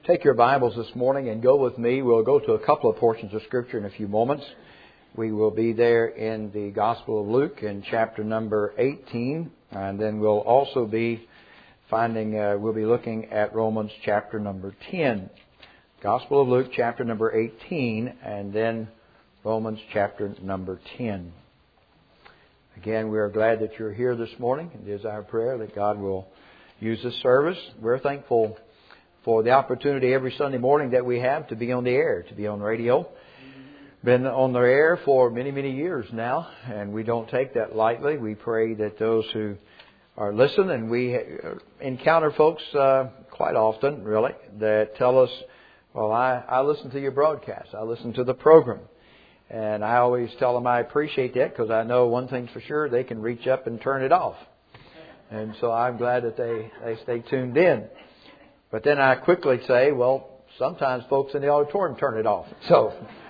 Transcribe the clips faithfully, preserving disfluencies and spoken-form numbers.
Take your Bibles this morning and go with me. We'll go to a couple of portions of Scripture in a few moments. We will be there in the Gospel of Luke in chapter number eighteen. And then we'll also be finding, uh, we'll be looking at Romans chapter number ten. Gospel of Luke chapter number eighteen and then Romans chapter number ten. Again, we are glad that you're here this morning. It is our prayer that God will use this service. We're thankful for the opportunity every Sunday morning that we have to be on the air, to be on radio. Been on the air for many, many years now, and we don't take that lightly. We pray that those who are listening, and we encounter folks uh, quite often, really, that tell us, well, I, I listen to your broadcast. I listen to the program. And I always tell them I appreciate that because I know one thing's for sure, they can reach up and turn it off. And so I'm glad that they, they stay tuned in. But then I quickly say, well, sometimes folks in the auditorium turn it off. So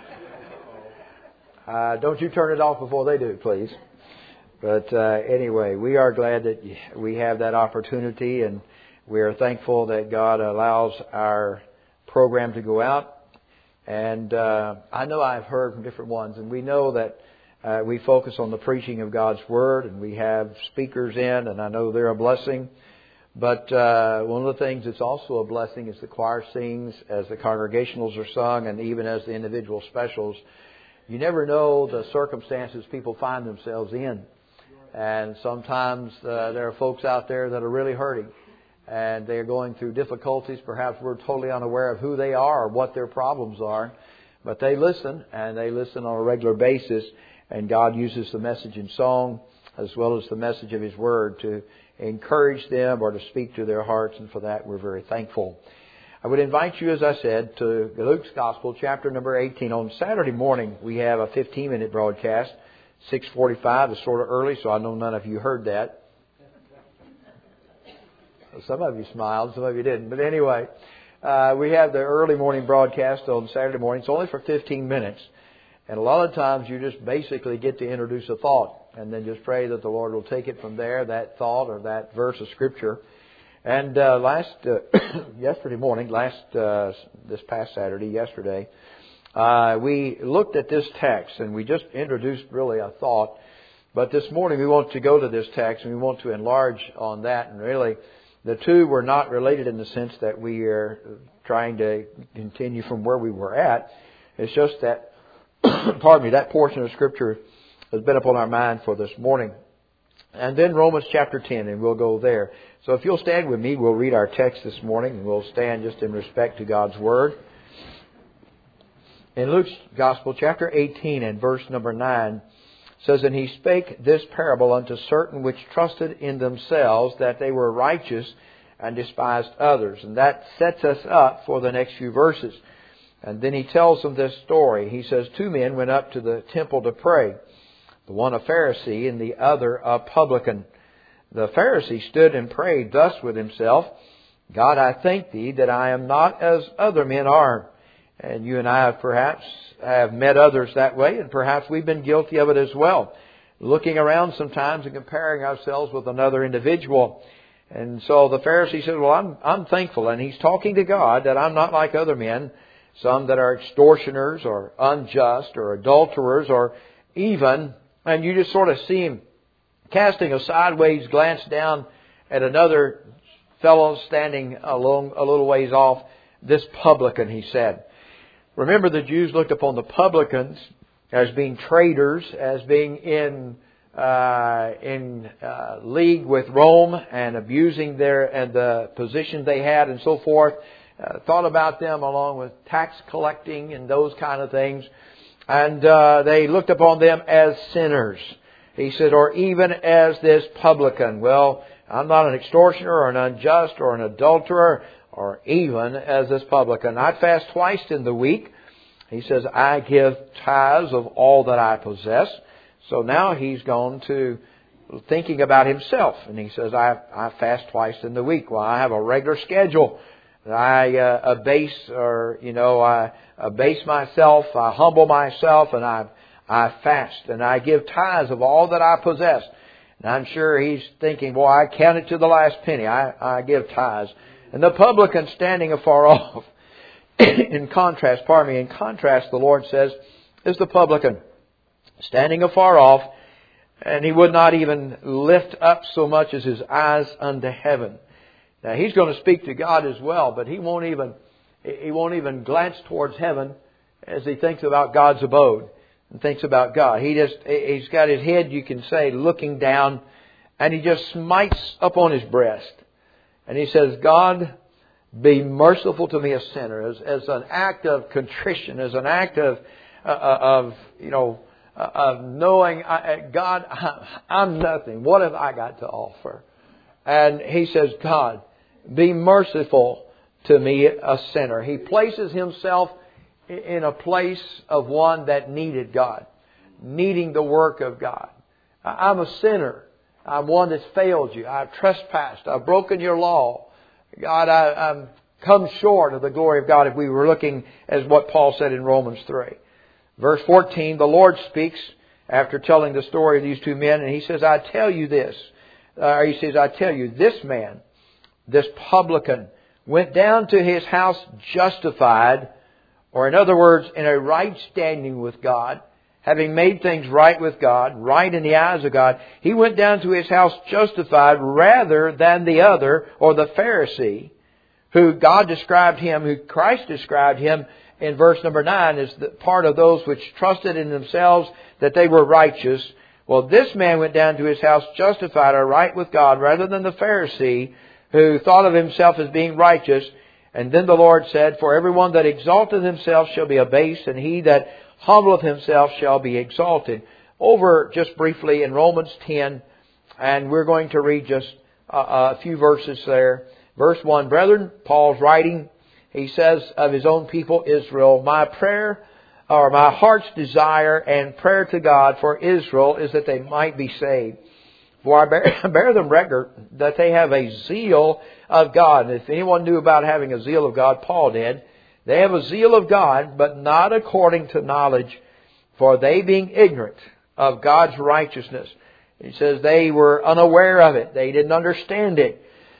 uh, don't you turn it off before they do, please. But uh, anyway, we are glad that we have that opportunity, and we are thankful that God allows our program to go out. And uh, I know I've heard from different ones, and we know that uh, we focus on the preaching of God's Word, and we have speakers in, and I know they're a blessing. But uh, one of the things that's also a blessing is the choir sings, as the congregationals are sung, and even as the individual specials. You never know the circumstances people find themselves in. And sometimes uh, there are folks out there that are really hurting, and they're going through difficulties. Perhaps we're totally unaware of who they are or what their problems are. But they listen, and they listen on a regular basis, and God uses the message in song as well as the message of His Word to encourage them or to speak to their hearts, and for that we're very thankful. I would invite you, as I said, to Luke's Gospel, chapter number eighteen. On Saturday morning, we have a fifteen-minute broadcast. six forty-five is sort of early, so I know none of you heard that. Some of you smiled, some of you didn't. But anyway, uh, we have the early morning broadcast on Saturday morning. It's only for fifteen minutes. And a lot of times you just basically get to introduce a thought and then just pray that the Lord will take it from there, that thought or that verse of Scripture. And uh, last, uh, yesterday morning, last, uh, this past Saturday, yesterday, uh, we looked at this text and we just introduced really a thought. But this morning we want to go to this text and we want to enlarge on that. And really, the two were not related in the sense that we are trying to continue from where we were at. It's just that, pardon me, that portion of Scripture has been upon our mind for this morning. And then Romans chapter ten, and we'll go there. So if you'll stand with me, we'll read our text this morning, and we'll stand just in respect to God's Word. In Luke's Gospel, chapter eighteen and verse number nine, says, "And he spake this parable unto certain which trusted in themselves that they were righteous and despised others." And that sets us up for the next few verses. And then he tells them this story. He says, "Two men went up to the temple to pray, the one a Pharisee and the other a publican. The Pharisee stood and prayed thus with himself, God, I thank Thee that I am not as other men are." And you and I have perhaps have met others that way, and perhaps we've been guilty of it as well. Looking around sometimes and comparing ourselves with another individual. And so the Pharisee says, well, I'm, I'm thankful. And he's talking to God that I'm not like other men. Some that are extortioners or unjust or adulterers or even, and you just sort of see him casting a sideways glance down at another fellow standing along a little ways off. This publican, he said. Remember, the Jews looked upon the publicans as being traitors, as being in uh, in uh, league with Rome and abusing their and the position they had and so forth. Uh, thought about them along with tax collecting and those kind of things. And uh, they looked upon them as sinners. He said, or even as this publican. Well, I'm not an extortioner or an unjust or an adulterer or even as this publican. I fast twice in the week. He says, I give tithes of all that I possess. So now he's gone to thinking about himself. And he says, I, I fast twice in the week. Well, I have a regular schedule. I uh, abase or, you know, I abase myself, I humble myself, and I I fast, and I give tithes of all that I possess. And I'm sure he's thinking, boy, I count it to the last penny. I, I give tithes. And the publican standing afar off in contrast, pardon me, in contrast, the Lord says, is the publican, standing afar off, and he would not even lift up so much as his eyes unto heaven. Now, he's going to speak to God as well, but he won't even he won't even glance towards heaven as he thinks about God's abode and thinks about God. He just he's got his head, you can say, looking down, and he just smites upon his breast, and he says, "God, be merciful to me, a sinner," as, as an act of contrition, as an act of uh, of you know of knowing, I, God, I'm nothing. What have I got to offer? And he says, "God, be merciful to me, a sinner." He places himself in a place of one that needed God, needing the work of God. I'm a sinner. I'm one that's failed you. I've trespassed. I've broken your law. God, I, I'm come short of the glory of God, if we were looking as what Paul said in Romans three. Verse fourteen, the Lord speaks after telling the story of these two men, and He says, "I tell you this." Uh, he says, "I tell you, this man, this publican, went down to his house justified," or in other words, in a right standing with God, having made things right with God, right in the eyes of God. He went down to his house justified rather than the other, or the Pharisee, who God described him, who Christ described him in verse number nine as the part of those which trusted in themselves that they were righteous. Well, this man went down to his house justified, or right with God, rather than the Pharisee, who thought of himself as being righteous. And then the Lord said, "For everyone that exalteth himself shall be abased, and he that humbleth himself shall be exalted." Over just briefly in Romans ten, and we're going to read just a, a few verses there. Verse one, "Brethren," Paul's writing, he says of his own people Israel, "My prayer, or my heart's desire and prayer to God for Israel is that they might be saved. For I bear, bear them record that they have a zeal of God." And if anyone knew about having a zeal of God, Paul did. "They have a zeal of God, but not according to knowledge. For they being ignorant of God's righteousness." He says they were unaware of it. They didn't understand it.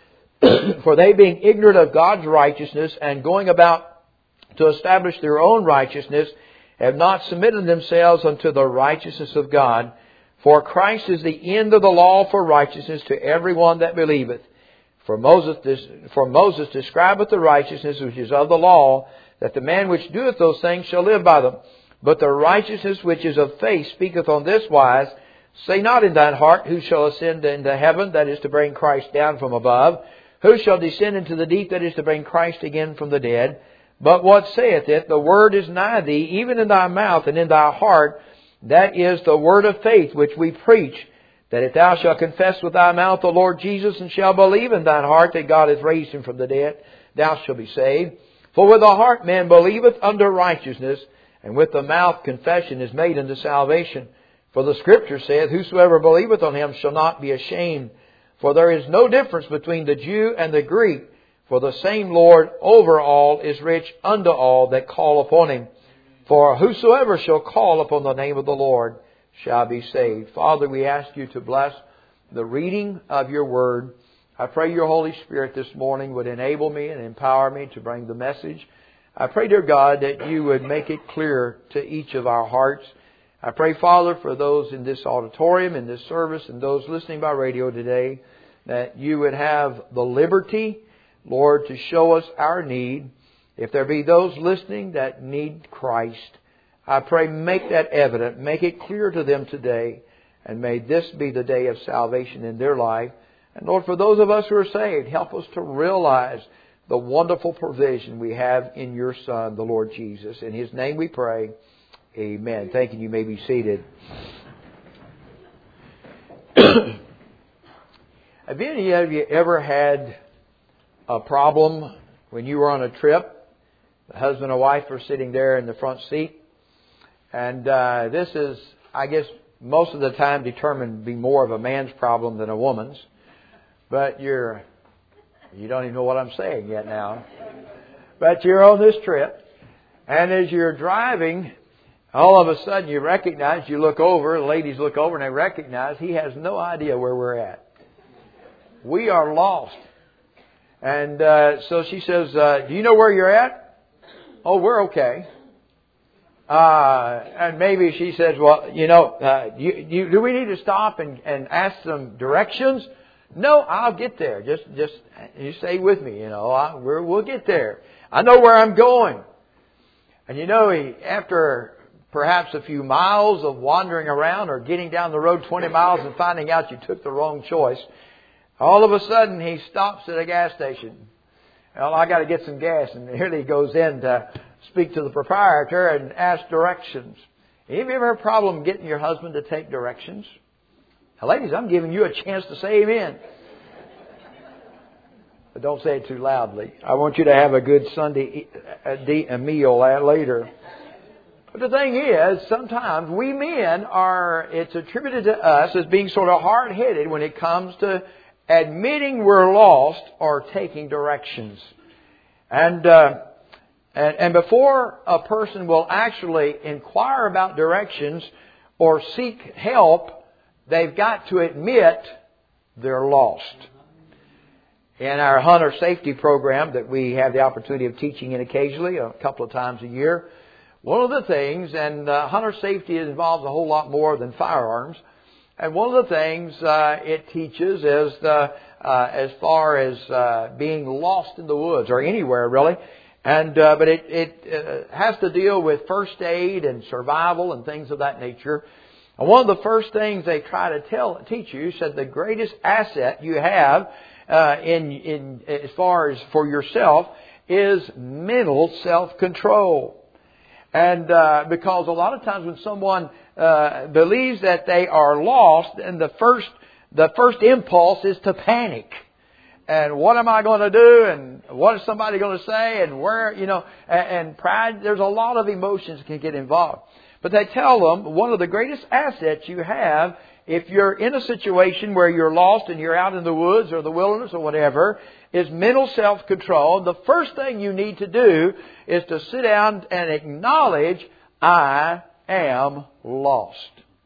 "For they being ignorant of God's righteousness, and going about to establish their own righteousness, have not submitted themselves unto the righteousness of God. For Christ is the end of the law for righteousness to everyone that believeth. For Moses, for Moses describeth the righteousness which is of the law, that the man which doeth those things shall live by them. But the righteousness which is of faith speaketh on this wise, Say not in thine heart, Who shall ascend into heaven, that is to bring Christ down from above? Who shall descend into the deep, that is to bring Christ again from the dead? But what saith it? The word is nigh thee, even in thy mouth and in thy heart. That is the word of faith which we preach, that if thou shalt confess with thy mouth the Lord Jesus, and shalt believe in thine heart that God hath raised him from the dead, thou shalt be saved. For with the heart man believeth unto righteousness, and with the mouth confession is made unto salvation. For the Scripture saith, Whosoever believeth on him shall not be ashamed. For there is no difference between the Jew and the Greek, for the same Lord over all is rich unto all that call upon him. For whosoever shall call upon the name of the Lord shall be saved. Father, we ask you to bless the reading of your word. I pray your Holy Spirit this morning would enable me and empower me to bring the message. I pray, dear God, that you would make it clear to each of our hearts. I pray, Father, for those in this auditorium, in this service, and those listening by radio today, that you would have the liberty, Lord, to show us our need. If there be those listening that need Christ, I pray make that evident, make it clear to them today, and may this be the day of salvation in their life. And Lord, for those of us who are saved, help us to realize the wonderful provision we have in your Son, the Lord Jesus. In His name we pray. Amen. Thank you. You may be seated. Have any of you ever had a problem when you were on a trip? The husband and wife are sitting there in the front seat. And uh, this is, I guess, most of the time determined to be more of a man's problem than a woman's. But you're, you don't even know what I'm saying yet now. But you're on this trip. And as you're driving, all of a sudden you recognize, you look over, the ladies look over and they recognize he has no idea where we're at. We are lost. And uh, so she says, uh, do you know where you're at? oh, we're okay. Uh, and maybe she says, well, you know, uh, you, you, do we need to stop and, and ask some directions? No, I'll get there. Just, just, you stay with me, you know, I, we're, we'll get there. I know where I'm going. And you know, he, after perhaps a few miles of wandering around or getting down the road twenty miles and finding out you took the wrong choice, all of a sudden he stops at a gas station. Well, I got to get some gas. And here he goes in to speak to the proprietor and ask directions. Have you ever had a problem getting your husband to take directions? Now, ladies, I'm giving you a chance to say amen. But don't say it too loudly. I want you to have a good Sunday meal later. But the thing is, sometimes we men are, it's attributed to us as being sort of hard-headed when it comes to admitting we're lost or taking directions. And, uh, and, and before a person will actually inquire about directions or seek help, they've got to admit they're lost. In our hunter safety program that we have the opportunity of teaching in occasionally, a couple of times a year, one of the things, and uh, hunter safety involves a whole lot more than firearms, and one of the things uh, it teaches is the, uh, as far as uh, being lost in the woods or anywhere really, and uh, but it, it uh, has to deal with first aid and survival and things of that nature. And one of the first things they try to tell teach you said the greatest asset you have uh, in in as far as for yourself is mental self-control. And uh, because a lot of times when someone uh, believes that they are lost, and the first the first impulse is to panic. And what am I going to do? And what is somebody going to say? And where, you know, and, and pride. There's a lot of emotions that can get involved. But they tell them one of the greatest assets you have if you're in a situation where you're lost and you're out in the woods or the wilderness or whatever, is mental self-control. The first thing you need to do is to sit down and acknowledge, I am lost.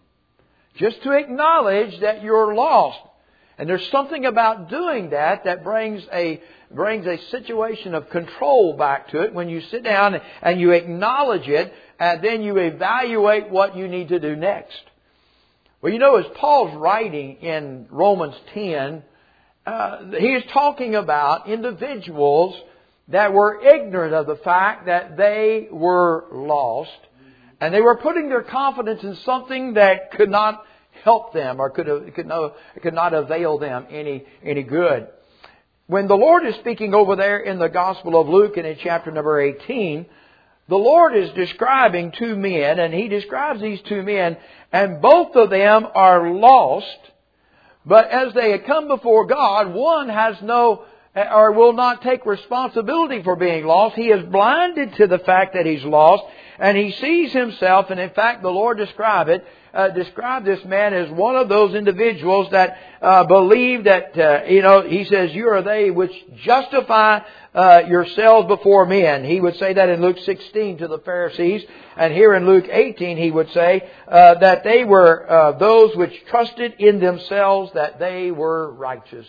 Just to acknowledge that you're lost. And there's something about doing that that brings a brings a situation of control back to it when you sit down and you acknowledge it, and then you evaluate what you need to do next. Well, you know, as Paul's writing in Romans ten, uh, he is talking about individuals that were ignorant of the fact that they were lost, and they were putting their confidence in something that could not help them or could could no could not avail them any any good. When the Lord is speaking over there in the Gospel of Luke and in chapter number eighteen, the Lord is describing two men, and He describes these two men, and both of them are lost. But as they come before God, one has no or will not take responsibility for being lost. He is blinded to the fact that he's lost, and he sees himself, and in fact the Lord described it, uh, described this man as one of those individuals that uh, believe that, uh, you know, he says, you are they which justify uh, yourselves before men. He would say that in Luke sixteen to the Pharisees, and here in Luke eighteen he would say uh, that they were uh, those which trusted in themselves that they were righteous.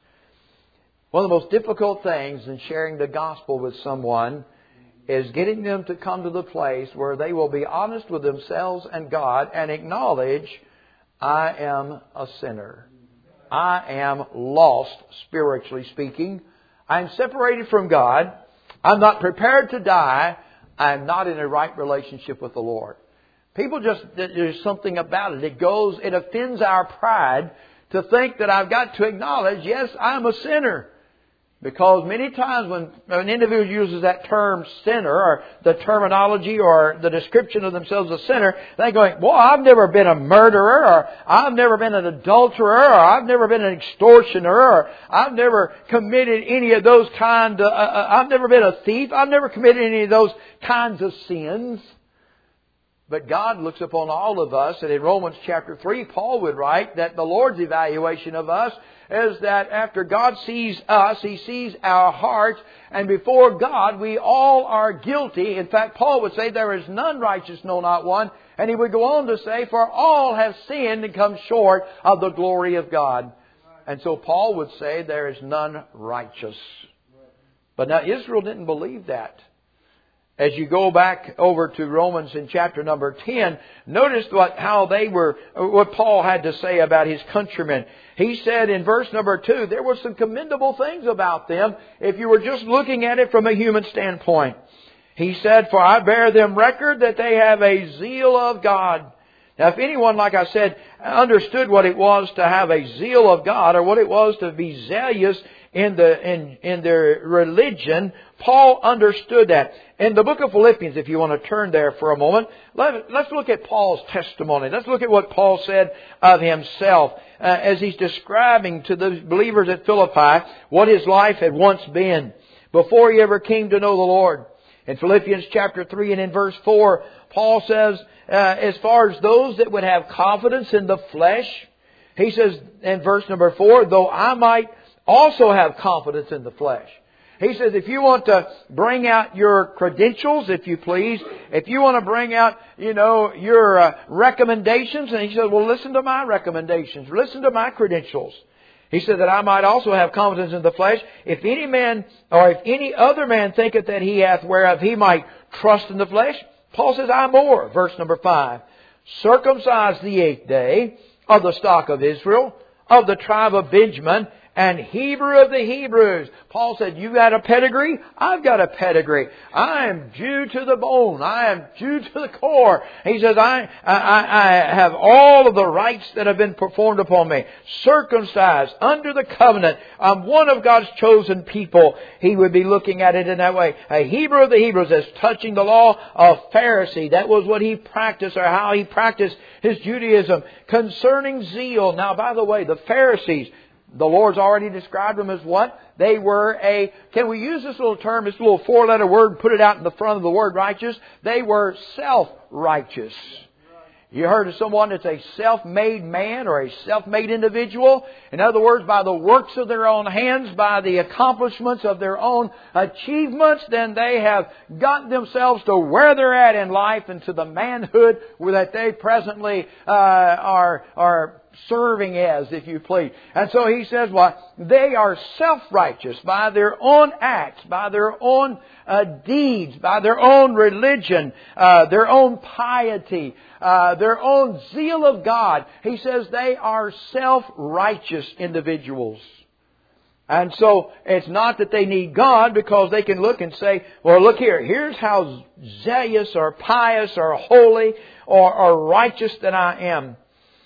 One of the most difficult things in sharing the gospel with someone is getting them to come to the place where they will be honest with themselves and God and acknowledge, I am a sinner. I am lost, spiritually speaking. I am separated from God. I'm not prepared to die. I am not in a right relationship with the Lord. People just, there's something about it. It goes, it offends our pride to think that I've got to acknowledge, yes, I'm a sinner. Because many times when an individual uses that term sinner, or the terminology or the description of themselves as a sinner, they're going, well, I've never been a murderer, or I've never been an adulterer, or I've never been an extortioner, or I've never committed any of those kind of, uh, I've never been a thief, I've never committed any of those kinds of sins. But God looks upon all of us, and in Romans chapter three, Paul would write that the Lord's evaluation of us is that after God sees us, He sees our hearts, and before God we all are guilty. In fact, Paul would say there is none righteous, no, not one. And he would go on to say, for all have sinned and come short of the glory of God. And so Paul would say there is none righteous. But now Israel didn't believe that. as you go back over to Romans in chapter number ten, notice what how they were, what Paul had to say about his countrymen. He said in verse number two, there were some commendable things about them if you were just looking at it from a human standpoint. He said, for I bear them record that they have a zeal of God. Now, if anyone, like I said, understood what it was to have a zeal of God, or what it was to be zealous in the in in their religion, Paul understood that. In the book of Philippians, if you want to turn there for a moment, let, let's look at Paul's testimony. Let's look at what Paul said of himself uh, as he's describing to the believers at Philippi what his life had once been before he ever came to know the Lord. In Philippians chapter three and in verse four, Paul says, uh, as far as those that would have confidence in the flesh, he says in verse number four, though I might also have confidence in the flesh. He says, if you want to bring out your credentials, if you please, if you want to bring out, you know, your uh, recommendations, and he says, well, listen to my recommendations, listen to my credentials. He said that I might also have confidence in the flesh. If any man, or if any other man thinketh that he hath whereof he might trust in the flesh, Paul says, I more. Verse number five. Circumcised the eighth day, of the stock of Israel, of the tribe of Benjamin, and Hebrew of the Hebrews. Paul said, you got a pedigree? I've got a pedigree. I am Jew to the bone. I am Jew to the core. He says, I, I, I have all of the rights that have been performed upon me. Circumcised, under the covenant. I'm one of God's chosen people. He would be looking at it in that way. A Hebrew of the Hebrews, as touching the law of Pharisee. That was what he practiced, or how he practiced his Judaism. Concerning zeal. Now, by the way, the Pharisees, the Lord's already described them as what? They were a, can we use this little term, this little four-letter word, and put it out in the front of the word righteous? They were self-righteous. You heard of someone that's a self-made man or a self-made individual? In other words, by the works of their own hands, by the accomplishments of their own achievements, then they have gotten themselves to where they're at in life and to the manhood that they presently uh, are are serving as, if you please. And so he says, well, they are self-righteous by their own acts, by their own uh, deeds, by their own religion, uh, their own piety, uh, their own zeal of God. He says they are self-righteous individuals. And so it's not that they need God, because they can look and say, well, look here, here's how zealous or pious or holy or, or righteous that I am.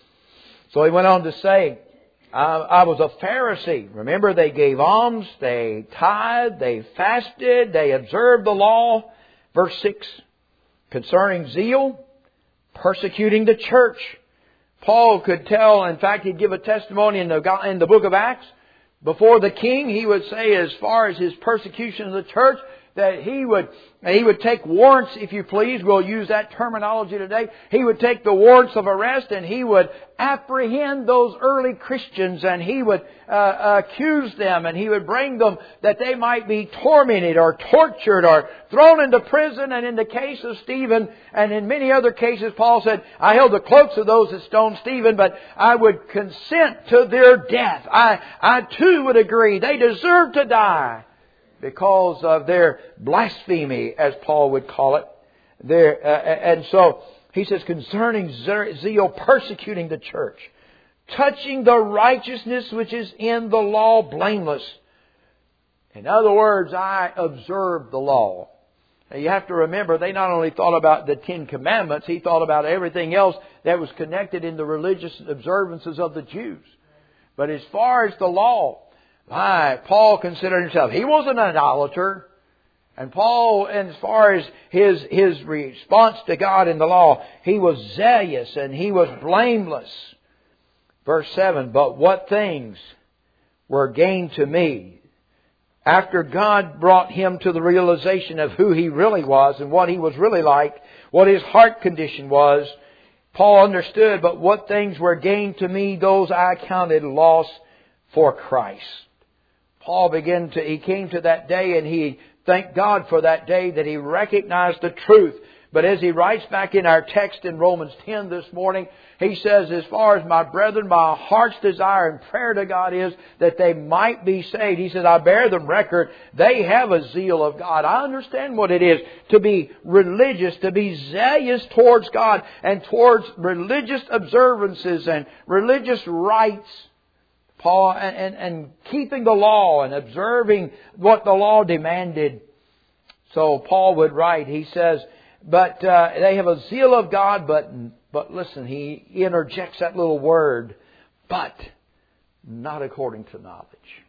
So he went on to say, I, I was a Pharisee. Remember, they gave alms, they tithed, they fasted, they observed the law. Verse six, concerning zeal, persecuting the church. Paul could tell, in fact, he'd give a testimony in the, in the book of Acts. Before the king, he would say, as far as his persecution of the church, that he would he would take warrants, if you please. We'll use that terminology today. He would take the warrants of arrest and he would apprehend those early Christians, and he would uh, accuse them, and he would bring them that they might be tormented or tortured or thrown into prison. And in the case of Stephen and in many other cases, Paul said, I held the cloaks of those that stoned Stephen, but I would consent to their death. I, I too would agree. They deserve to die, because of their blasphemy, as Paul would call it. Their, uh, and so he says, concerning zeal, persecuting the church, touching the righteousness which is in the law, blameless. In other words, I observed the law. Now you have to remember, they not only thought about the Ten Commandments, he thought about everything else that was connected in the religious observances of the Jews. But as far as the law, Why, Paul considered himself, he wasn't an idolater. And Paul, as far as his, his response to God in the law, he was zealous and he was blameless. Verse seven, but what things were gained to me? After God brought him to the realization of who he really was and what he was really like, what his heart condition was, Paul understood, but what things were gained to me, those I counted loss for Christ. Paul began to, he came to that day and he thanked God for that day that he recognized the truth But as he writes back in our text in Romans ten this morning, he says, as far as my brethren, my heart's desire and prayer to God is that they might be saved. He says, I bear them record. They have a zeal of God. I understand what it is to be religious, to be zealous towards God and towards religious observances and religious rites. Paul, and, and, and keeping the law and observing what the law demanded. So Paul would write, he says, but uh, they have a zeal of God, but but listen, he interjects that little word, but not according to knowledge.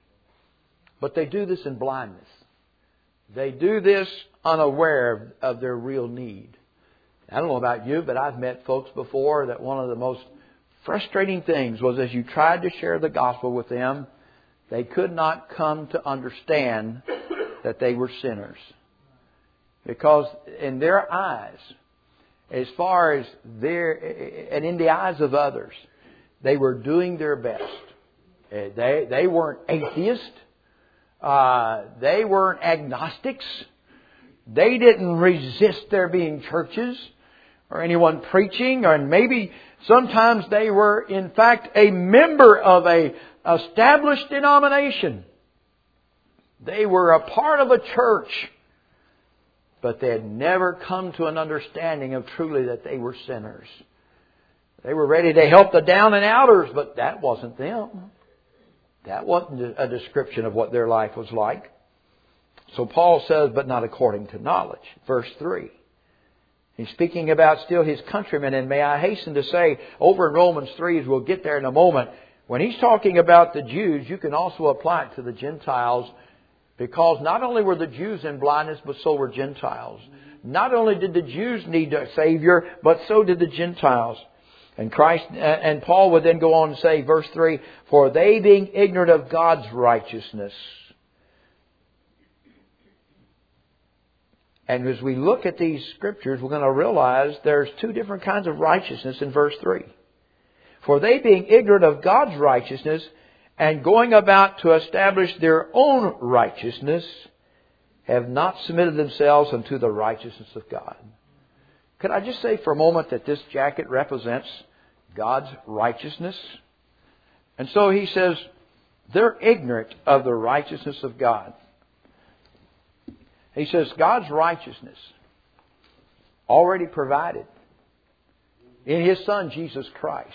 But they do this in blindness. They do this unaware of, of their real need. I don't know about you, but I've met folks before that one of the most frustrating things was as you tried to share the gospel with them, they could not come to understand that they were sinners. Because in their eyes, as far as their, and in the eyes of others, they were doing their best. They, they weren't atheists. Uh, they weren't agnostics. They didn't resist there being churches or anyone preaching, or maybe sometimes they were in fact a member of a established denomination. They were a part of a church. But they had never come to an understanding of truly that they were sinners. They were ready to help the down and outers, but that wasn't them. That wasn't a description of what their life was like. So Paul says, but not according to knowledge. Verse three. He's speaking about still his countrymen, and may I hasten to say, over in Romans three, as we'll get there in a moment, when he's talking about the Jews, you can also apply it to the Gentiles. Because not only were the Jews in blindness, but so were Gentiles. Not only did the Jews need a Savior, but so did the Gentiles. And Christ and Paul would then go on and say, verse three, for they being ignorant of God's righteousness. And as we look at these scriptures, we're going to realize there's two different kinds of righteousness in verse three. For they being ignorant of God's righteousness, and going about to establish their own righteousness, have not submitted themselves unto the righteousness of God. Could I just say for a moment that this jacket represents God's righteousness? And so he says, they're ignorant of the righteousness of God. He says, God's righteousness already provided in His Son, Jesus Christ.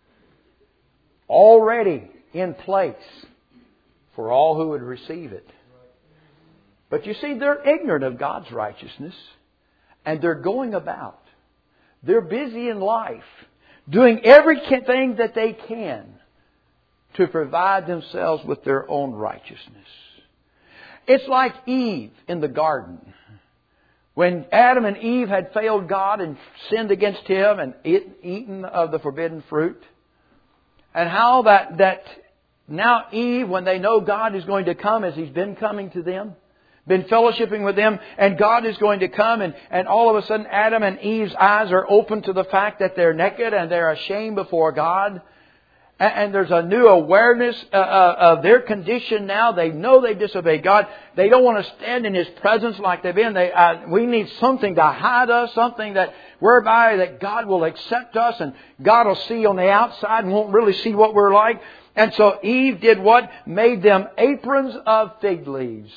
Already in place for all who would receive it. But you see, they're ignorant of God's righteousness, and they're going about. They're busy in life, doing everything that they can to provide themselves with their own righteousness. It's like Eve in the garden. When Adam and Eve had failed God and sinned against Him and eaten of the forbidden fruit, and how that, that now Eve, when they know God is going to come as He's been coming to them, been fellowshipping with them, and God is going to come, and, and all of a sudden Adam and Eve's eyes are open to the fact that they're naked and they're ashamed before God. And, and there's a new awareness uh, uh, of their condition now. They know they disobeyed God. They don't want to stand in His presence like they've been. They, uh, we need something to hide us, something that whereby that God will accept us, and God will see on the outside and won't really see what we're like. And so Eve did what? Made them aprons of fig leaves.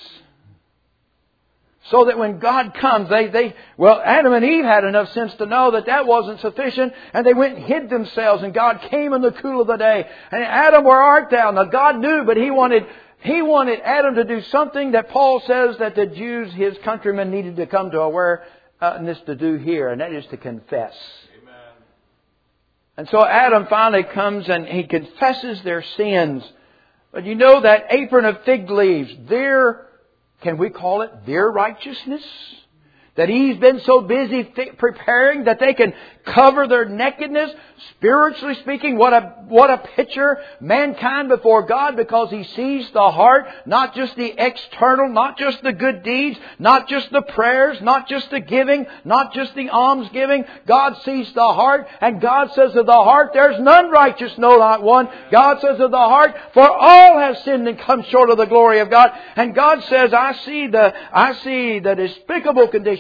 So that when God comes, they, they, well, Adam and Eve had enough sense to know that that wasn't sufficient, and they went and hid themselves, and God came in the cool of the day. And Adam, where art thou? Now God knew, but He wanted, He wanted Adam to do something that Paul says that the Jews, His countrymen, needed to come to awareness to do here, and that is to confess. Amen. And so Adam finally comes and he confesses their sins. But you know that apron of fig leaves, their Can we call it their righteousness? That He's been so busy th- preparing that they can cover their nakedness. Spiritually speaking, what a what a picture. Mankind before God, because He sees the heart, not just the external, not just the good deeds, not just the prayers, not just the giving, not just the alms giving. God sees the heart, and God says of the heart, there's none righteous, no, not one. God says of the heart, for all have sinned and come short of the glory of God. And God says, I see the I see the despicable condition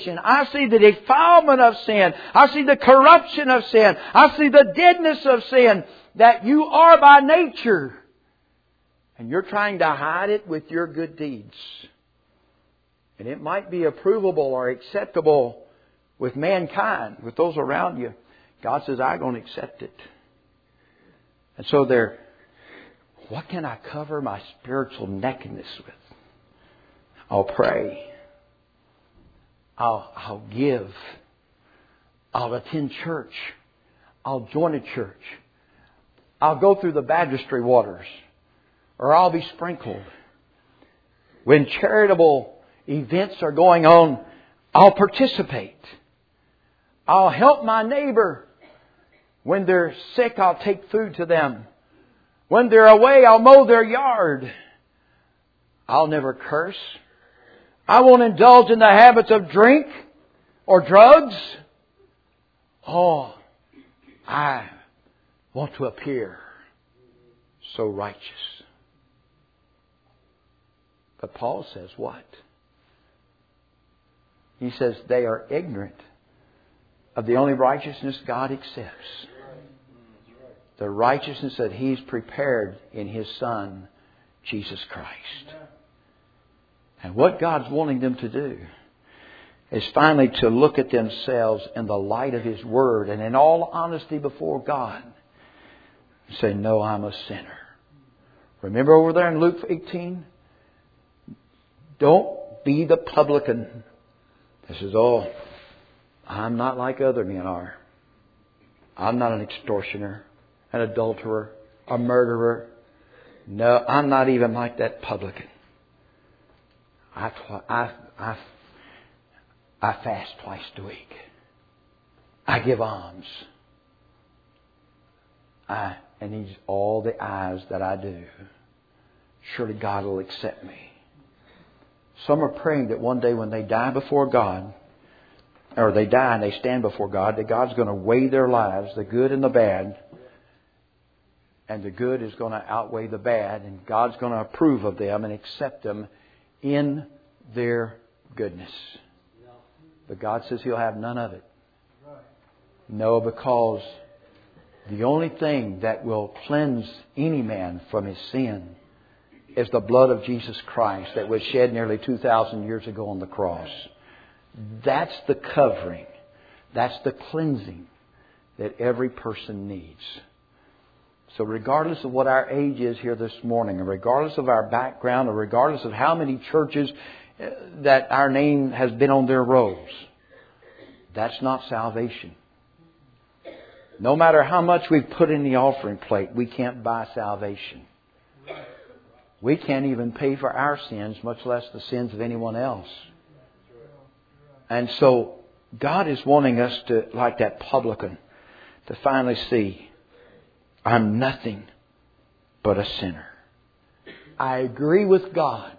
condition. I see the defilement of sin. I see the corruption of sin. I see the deadness of sin that you are by nature. And you're trying to hide it with your good deeds. And it might be approvable or acceptable with mankind, with those around you. God says, I'm going to accept it. And so they're, what can I cover my spiritual nakedness with? I'll pray. I'll, I'll give. I'll attend church. I'll join a church. I'll go through the baptistry waters. Or I'll be sprinkled. When charitable events are going on, I'll participate. I'll help my neighbor. When they're sick, I'll take food to them. When they're away, I'll mow their yard. I'll never curse. I won't indulge in the habits of drink or drugs. Oh, I want to appear so righteous. But Paul says what? He says they are ignorant of the only righteousness God accepts. The righteousness that He's prepared in His Son, Jesus Christ. And what God's wanting them to do is finally to look at themselves in the light of His Word and in all honesty before God and say, no, I'm a sinner. Remember over there in Luke eighteen? Don't be the publican that says, oh, I'm not like other men are. I'm not an extortioner, an adulterer, a murderer. No, I'm not even like that publican. I, I, I, I fast twice a week. I give alms. I, and He's all the eyes that I do. Surely God will accept me. Some are praying that one day when they die before God, or they die and they stand before God, that God's going to weigh their lives, the good and the bad. And the good is going to outweigh the bad. And God's going to approve of them and accept them in their goodness. But God says He'll have none of it. No, because the only thing that will cleanse any man from his sin is the blood of Jesus Christ that was shed nearly two thousand years ago on the cross. That's the covering. That's the cleansing that every person needs. So regardless of what our age is here this morning, and regardless of our background, or regardless of how many churches that our name has been on their rolls, that's not salvation. No matter how much we've put in the offering plate, we can't buy salvation. We can't even pay for our sins, much less the sins of anyone else. And so God is wanting us to, like that publican, to finally see, I'm nothing but a sinner. I agree with God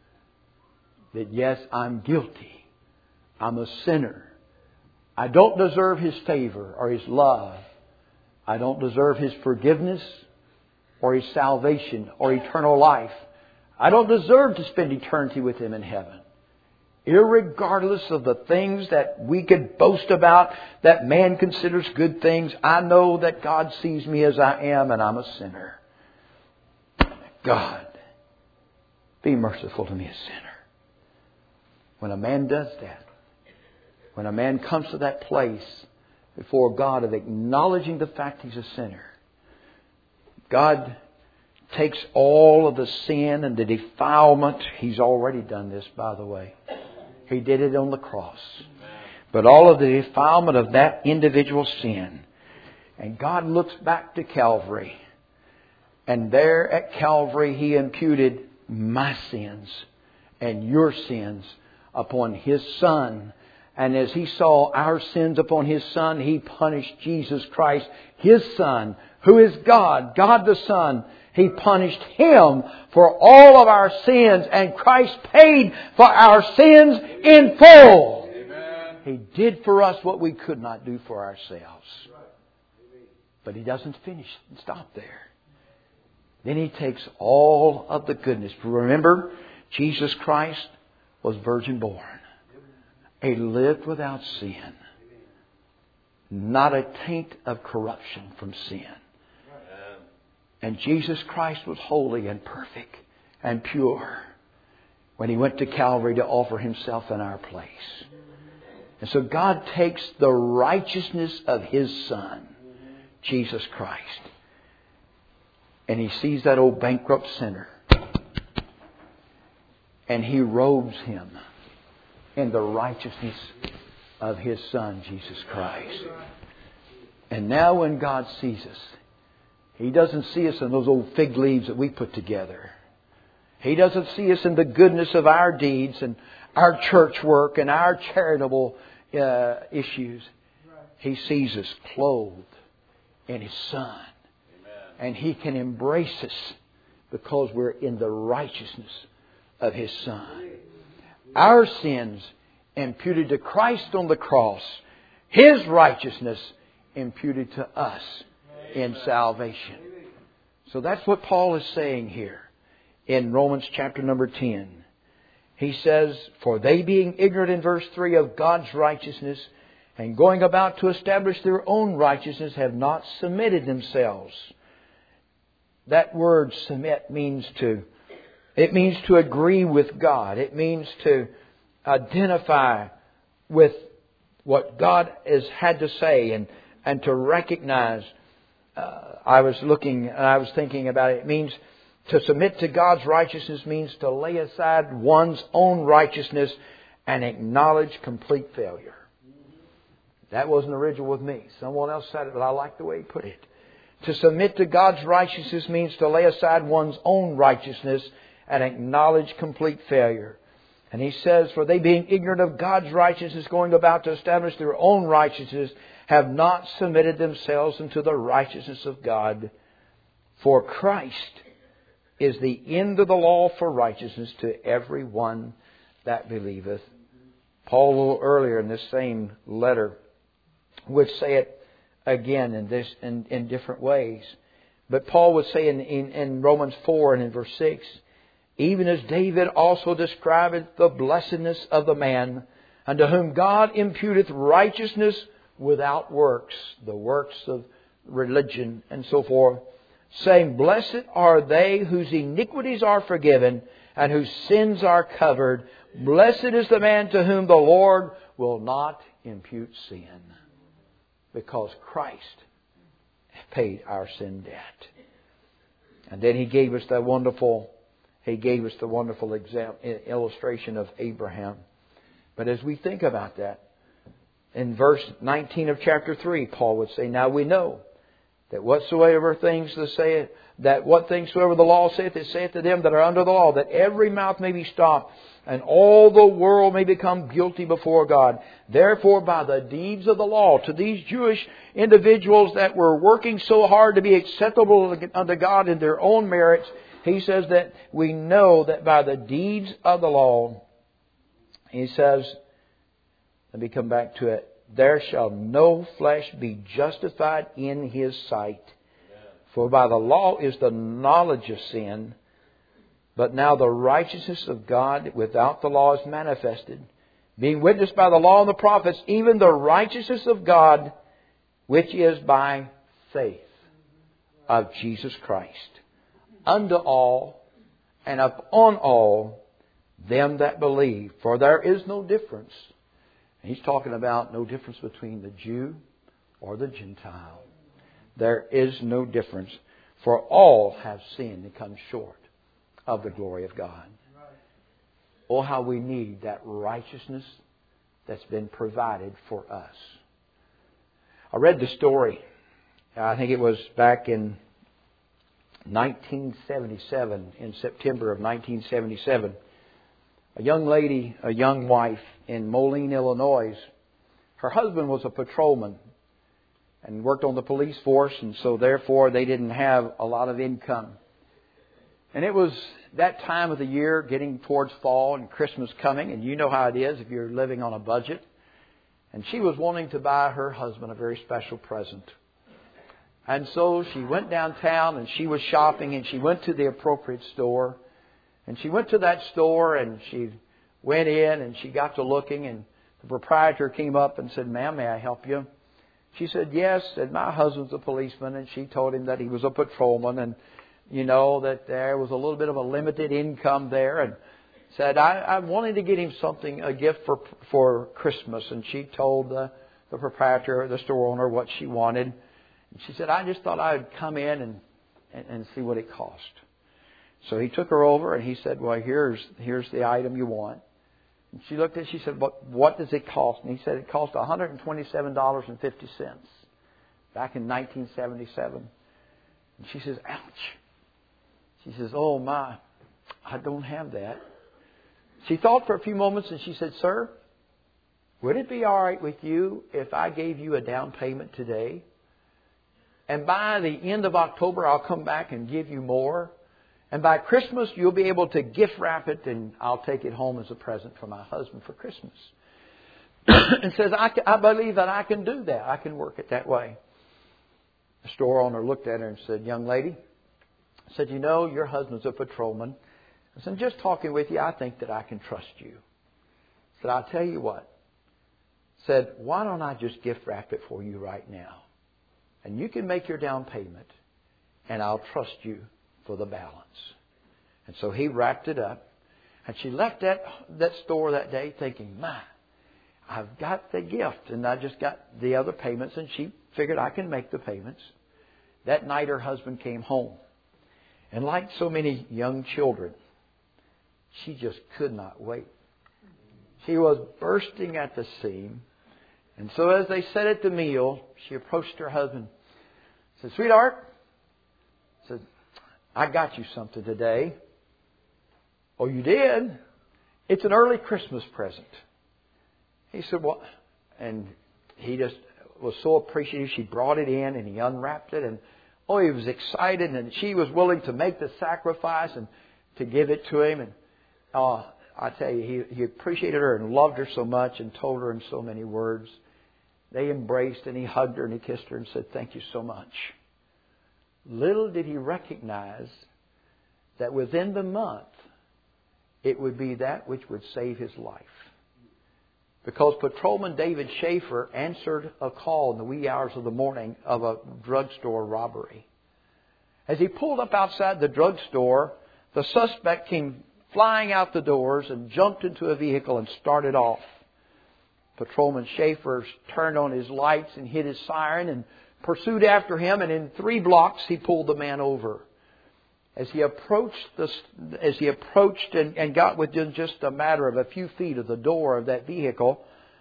that yes, I'm guilty. I'm a sinner. I don't deserve His favor or His love. I don't deserve His forgiveness or His salvation or eternal life. I don't deserve to spend eternity with Him in heaven. Irregardless of the things that we could boast about, that man considers good things, I know that God sees me as I am and I'm a sinner. God, be merciful to me, a sinner. When a man does that, when a man comes to that place before God of acknowledging the fact he's a sinner, God takes all of the sin and the defilement. He's already done this, by the way. He did it on the cross. But all of the defilement of that individual sin. And God looks back to Calvary. And there at Calvary He imputed my sins and your sins upon His Son. And as He saw our sins upon His Son, He punished Jesus Christ, His Son, who is God, God the Son. He punished Him for all of our sins, and Christ paid for our sins in full. Amen. He did for us what we could not do for ourselves. But He doesn't finish and stop there. Then He takes all of the goodness. Remember, Jesus Christ was virgin born. He lived without sin. Not a taint of corruption from sin. And Jesus Christ was holy and perfect and pure when He went to Calvary to offer Himself in our place. And so God takes the righteousness of His Son, Jesus Christ, and He sees that old bankrupt sinner, and He robes him in the righteousness of His Son, Jesus Christ. And now when God sees us, He doesn't see us in those old fig leaves that we put together. He doesn't see us in the goodness of our deeds and our church work and our charitable uh, issues. He sees us clothed in His Son. Amen. And He can embrace us because we're in the righteousness of His Son. Our sins imputed to Christ on the cross. His righteousness imputed to us in salvation. So that's what Paul is saying here in Romans chapter number ten. He says, for they being ignorant in verse three of God's righteousness and going about to establish their own righteousness have not submitted themselves. That word submit means to, it means to agree with God. It means to identify with what God has had to say and, and to recognize. Uh, I was looking and I was thinking about it. It means to submit to God's righteousness means to lay aside one's own righteousness and acknowledge complete failure. That wasn't original with me. Someone else said it, but I like the way he put it. To submit to God's righteousness means to lay aside one's own righteousness and acknowledge complete failure. And he says, for they being ignorant of God's righteousness, going about to establish their own righteousness, have not submitted themselves unto the righteousness of God. For Christ is the end of the law for righteousness to every one that believeth. Paul, a little earlier in this same letter, would say it again in this in, in different ways. But Paul would say in, in, in Romans four and in verse six, even as David also describeth the blessedness of the man unto whom God imputeth righteousness without works, the works of religion and so forth, saying, blessed are they whose iniquities are forgiven and whose sins are covered. Blessed is the man to whom the Lord will not impute sin, because Christ paid our sin debt. And then He gave us that wonderful, He gave us the wonderful example, illustration of Abraham. But as we think about that, in verse nineteen of chapter three, Paul would say, now we know that whatsoever things the saith, that what things soever the law saith, it saith to them that are under the law, that every mouth may be stopped, and all the world may become guilty before God. Therefore, by the deeds of the law, to these Jewish individuals that were working so hard to be acceptable unto God in their own merits, he says that we know that by the deeds of the law, he says, let me come back to it, there shall no flesh be justified in His sight. For by the law is the knowledge of sin, but now the righteousness of God without the law is manifested, being witnessed by the law and the prophets, even the righteousness of God, which is by faith of Jesus Christ, unto all and upon all them that believe. For there is no difference. He's talking about no difference between the Jew or the Gentile. There is no difference. For all have sinned and come short of the glory of God. Oh, how we need that righteousness that's been provided for us. I read the story. I think it was back in nineteen seventy-seven, in September of nineteen seventy-seven. A young lady, a young wife in Moline, Illinois, her husband was a patrolman and worked on the police force, and so therefore they didn't have a lot of income. And it was that time of the year, getting towards fall and Christmas coming, and you know how it is if you're living on a budget. And she was wanting to buy her husband a very special present. And so she went downtown and she was shopping, and she went to the appropriate store. And she went to that store and she went in and she got to looking, and the the proprietor came up and said, "Ma'am, may I help you?" She said, "Yes." And my husband's a policeman, and she told him that he was a patrolman, and you know that there was a little bit of a limited income there, and said, I, I wanted to get him something, a gift for for Christmas. And she told the, the proprietor, the store owner, what she wanted. And she said, "I just thought I'd come in and, and, and see what it cost." So he took her over and he said, "Well, here's here's the item you want." And she looked at it. She said, "What what does it cost?" And he said, "It cost one hundred twenty-seven dollars and fifty cents back in nineteen seventy-seven. And she says, "Ouch." She says, "Oh my, I don't have that." She thought for a few moments and she said, "Sir, would it be all right with you if I gave you a down payment today? And by the end of October, I'll come back and give you more. And by Christmas, you'll be able to gift wrap it and I'll take it home as a present for my husband for Christmas." And says, I, I believe that I can do that. I can work it that way." The store owner looked at her and said, "Young lady," said, "you know, your husband's a patrolman. I said, just talking with you, I think that I can trust you." Said, "I'll tell you what." Said, "Why don't I just gift wrap it for you right now? And you can make your down payment and I'll trust you for the balance." And so he wrapped it up. And she left that, that store that day thinking, "My, I've got the gift and I just got the other payments." And she figured, I can make the payments. That night her husband came home. And like so many young children, she just could not wait. She was bursting at the seam. And so as they sat at the meal, she approached her husband. Said, "Sweetheart," said, "I got you something today." "Oh, you did? It's an early Christmas present." He said, "What?" And he just was so appreciative. She brought it in and he unwrapped it. And oh, he was excited. And she was willing to make the sacrifice and to give it to him. And oh, I tell you, he, he appreciated her and loved her so much and told her in so many words. They embraced and he hugged her and he kissed her and said, "Thank you so much." Little did he recognize that within the month, it would be that which would save his life. Because Patrolman David Schaefer answered a call in the wee hours of the morning of a drugstore robbery. As he pulled up outside the drugstore, the suspect came flying out the doors and jumped into a vehicle and started off. Patrolman Schaefer turned on his lights and hit his siren and pursued after him. And in three blocks, he pulled the man over. As he approached the, as he approached and, and got within just a matter of a few feet of the door of that vehicle,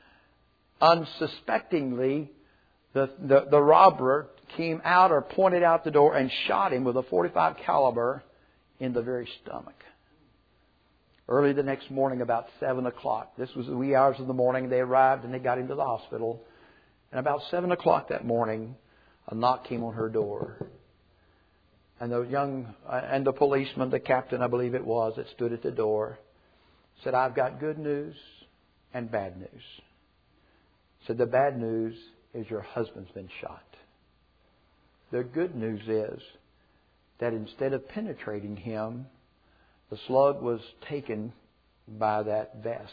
unsuspectingly, the, the, the robber came out or pointed out the door and shot him with a forty-five caliber in the very stomach. Early the next morning, about seven o'clock. This was the wee hours of the morning. They arrived and they got him to the hospital. And about seven o'clock that morning, a knock came on her door. And the young, uh, and the policeman, the captain, I believe it was, that stood at the door, said, "I've got good news and bad news." Said, "The bad news is your husband's been shot. The good news is that instead of penetrating him, the slug was taken by that vest.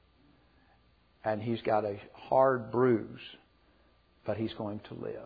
And he's got a hard bruise, but he's going to live."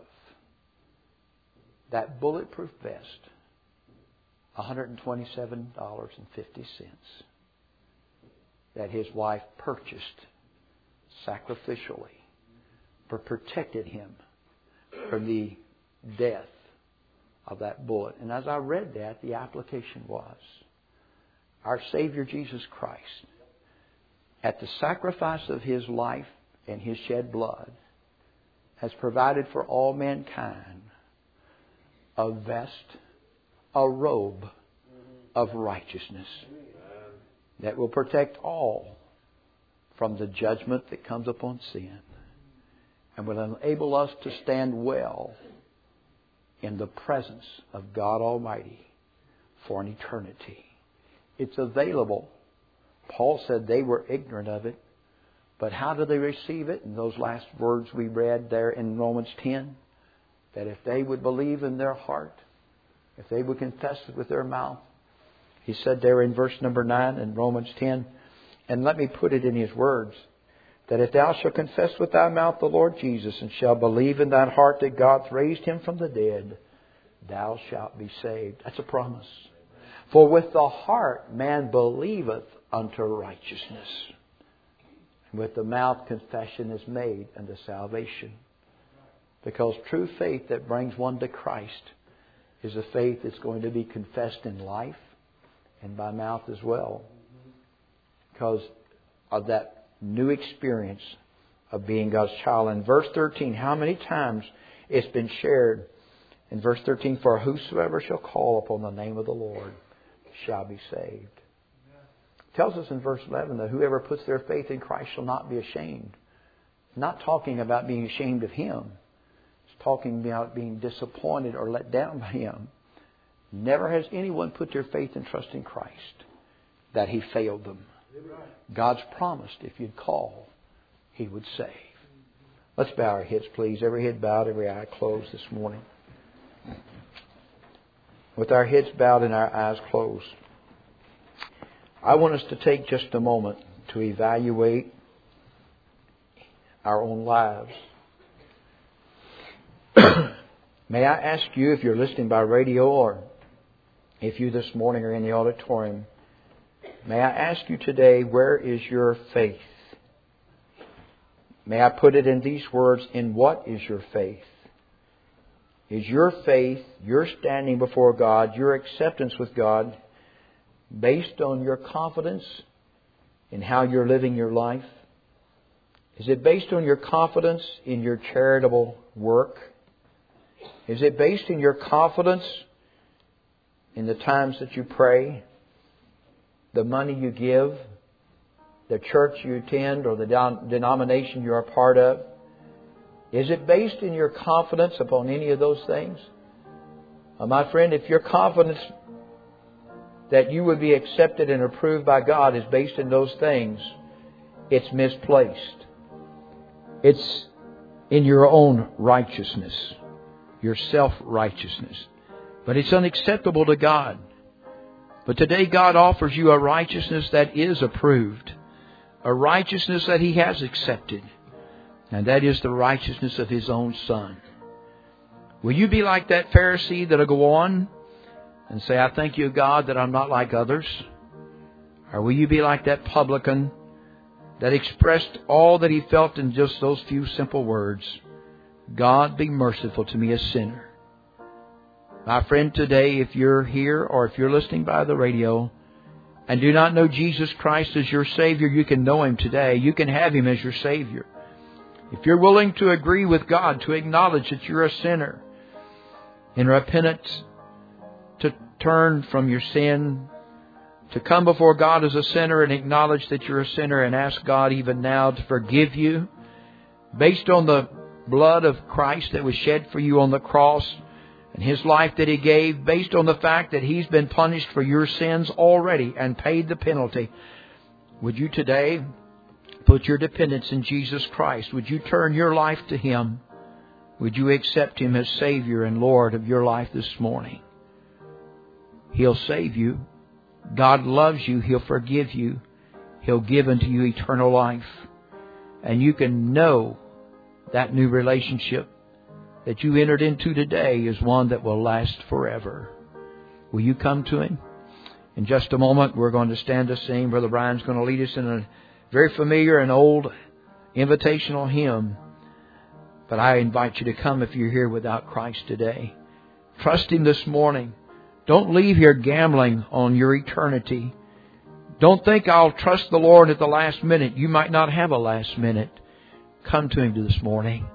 That bulletproof vest, one hundred twenty-seven dollars and fifty cents, that his wife purchased sacrificially, but protected him from the death of that bullet. And as I read that, the application was, our Savior Jesus Christ, at the sacrifice of His life and His shed blood, has provided for all mankind a vest, a robe of righteousness that will protect all from the judgment that comes upon sin and will enable us to stand well in the presence of God Almighty for an eternity. It's available. Paul said they were ignorant of it. But how do they receive it? In those last words we read there in Romans ten, that if they would believe in their heart, if they would confess it with their mouth, he said there in verse number nine in Romans ten, and let me put it in his words, that if thou shalt confess with thy mouth the Lord Jesus, and shalt believe in thine heart that God raised him from the dead, thou shalt be saved. That's a promise. For with the heart man believeth unto righteousness, and with the mouth confession is made unto salvation. Because true faith that brings one to Christ is a faith that's going to be confessed in life and by mouth as well. Because of that new experience of being God's child. In verse thirteen, how many times it's been shared in verse thirteen, for whosoever shall call upon the name of the Lord shall be saved. It tells us in verse eleven that whoever puts their faith in Christ shall not be ashamed. It's not talking about being ashamed of Him. It's talking about being disappointed or let down by Him. Never has anyone put their faith and trust in Christ that He failed them. God's promised if you'd call, He would save. Let's bow our heads, please. Every head bowed, every eye closed this morning. With our heads bowed and our eyes closed, I want us to take just a moment to evaluate our own lives. May I ask you, if you're listening by radio or if you this morning are in the auditorium, may I ask you today, where is your faith? May I put it in these words, in what is your faith? Is your faith, your standing before God, your acceptance with God, based on your confidence in how you're living your life? Is it based on your confidence in your charitable work? Is it based in your confidence in the times that you pray, the money you give, the church you attend, or the denomination you're a part of? Is it based in your confidence upon any of those things? Uh, my friend, if your confidence that you would be accepted and approved by God is based in those things, it's misplaced. It's in your own righteousness, your self-righteousness. But it's unacceptable to God. But today God offers you a righteousness that is approved, a righteousness that He has accepted, and that is the righteousness of His own Son. Will you be like that Pharisee that'll go on and say, I thank you, God, that I'm not like others? Or will you be like that publican that expressed all that he felt in just those few simple words? God, be merciful to me, a sinner. My friend, today, if you're here or if you're listening by the radio and do not know Jesus Christ as your Savior, you can know Him today. You can have Him as your Savior. If you're willing to agree with God, to acknowledge that you're a sinner, in repentance, to turn from your sin, to come before God as a sinner and acknowledge that you're a sinner and ask God even now to forgive you, based on the blood of Christ that was shed for you on the cross, and His life that He gave, based on the fact that He's been punished for your sins already and paid the penalty. Would you today put your dependence in Jesus Christ? Would you turn your life to Him? Would you accept Him as Savior and Lord of your life this morning? He'll save you. God loves you. He'll forgive you. He'll give unto you eternal life. And you can know that new relationship that you entered into today is one that will last forever. Will you come to Him? In just a moment, we're going to stand to sing. Brother Brian's going to lead us in a very familiar and old invitational hymn. But I invite you to come if you're here without Christ today. Trust Him this morning. Don't leave here gambling on your eternity. Don't think I'll trust the Lord at the last minute. You might not have a last minute. Come to Him this morning.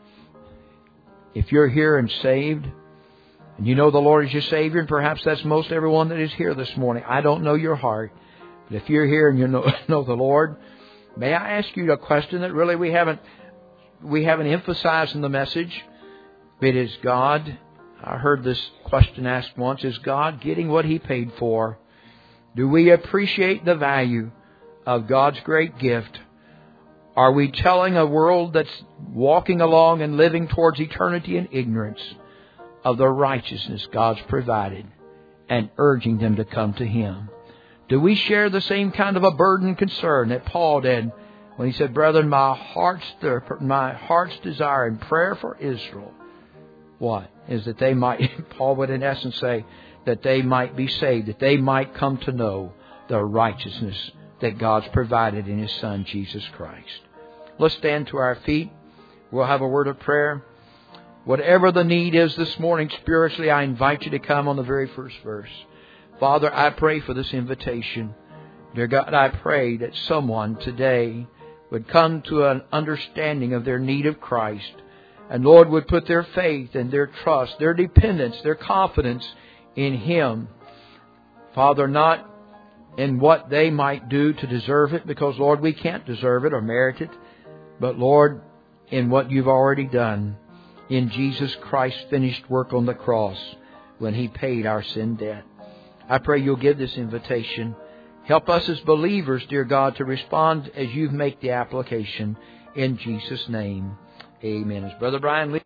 If you're here and saved, and you know the Lord is your Savior, and perhaps that's most everyone that is here this morning. I don't know your heart. But if you're here and you know, know the Lord, may I ask you a question that really we haven't we haven't emphasized in the message? It is God. I heard this question asked once. Is God getting what He paid for? Do we appreciate the value of God's great gift? Are we telling a world that's walking along and living towards eternity in ignorance of the righteousness God's provided and urging them to come to Him? Do we share the same kind of a burden and concern that Paul did when he said, brethren, my heart's, my heart's desire and prayer for Israel, what? Is that they might, Paul would in essence say, that they might be saved, that they might come to know the righteousness that God's provided in His Son, Jesus Christ. Let's stand to our feet. We'll have a word of prayer. Whatever the need is this morning spiritually, I invite you to come on the very first verse. Father, I pray for this invitation. Dear God, I pray that someone today would come to an understanding of their need of Christ. And Lord, would put their faith and their trust, their dependence, their confidence in Him. Father, not in what they might do to deserve it, because Lord, we can't deserve it or merit it. But Lord, in what You've already done in Jesus Christ's finished work on the cross when He paid our sin debt. I pray You'll give this invitation. Help us as believers, dear God, to respond as You make the application. In Jesus' name, amen. As Brother Brian